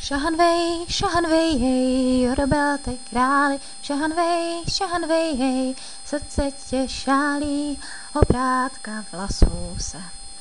Šahanvej, hej, robelte králi, šahanvej, hej, srdce tě šálí, oprátka vlasů se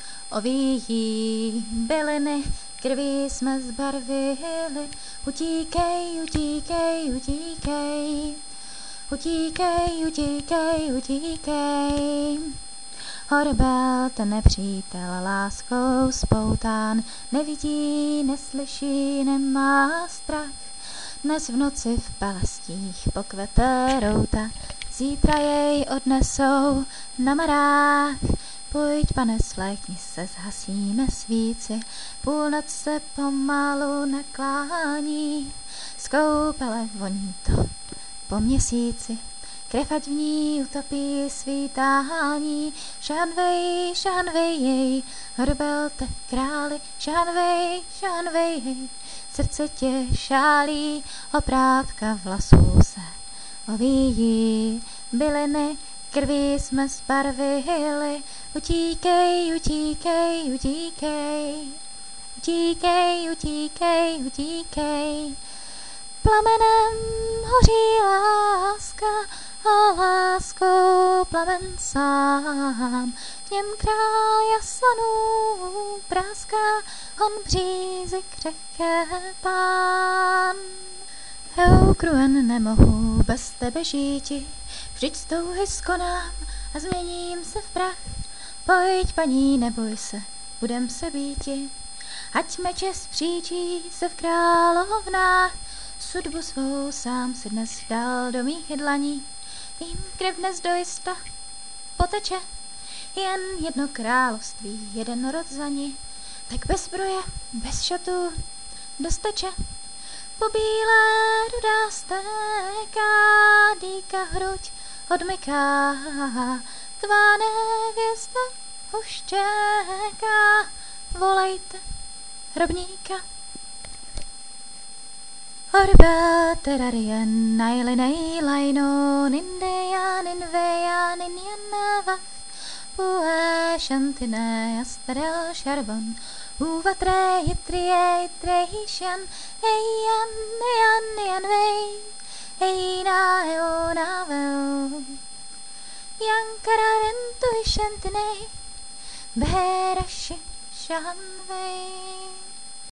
ovíjí, byliny, krví jsme zbarvili, utíkej, utíkej, utíkej, utíkej, utíkej, utíkej. Horbel, ten nepřítel láskou spoután, nevidí, neslyší, nemá strach. Dnes v noci v palastích pokvete routa, zítra jej odnesou na marách. Pojď, pane, svlékni se, zhasíme svíci, půlnoc se pomalu naklání. Z koupele voní to po měsíci, krev ať v ní utopí svítání. Šahanvej, jej, horbelte králi, šahanvej, jej, srdce tě šálí, oprátka vlasů se ovíjí, byliny, krví jsme zbarvili, utíkej, utíkej, utíkej, utíkej, utíkej, utíkej. Plamenem hoří láska, a láskou plamen sám. V něm král jaslanů práská, on břízy křehké pán. Eukruen, nemohu bez tebe žíti, vždyť z touhy skonám a změním se v prach. Pojď, paní, neboj se, budem se býti, ať meče spříčí se v královnách. Sudbu svou sám si dnes dal do mých dlaní, jim krev dnes dojista poteče, jen jedno království, jeden rod za ní, tak bez zbroje, bez šatů, dosteče. Po bílé rudá stéká, dýka hruď odmyká, tvá nevěsta už čeká, volejte hrobníka. Orba terarien nailei laino nindeja ninveja ninjanava pue shantine asterel sharbon uvatre yitrie itrehishan eyan vei eina eona vel yankararentu shantine beherashi shahanvei.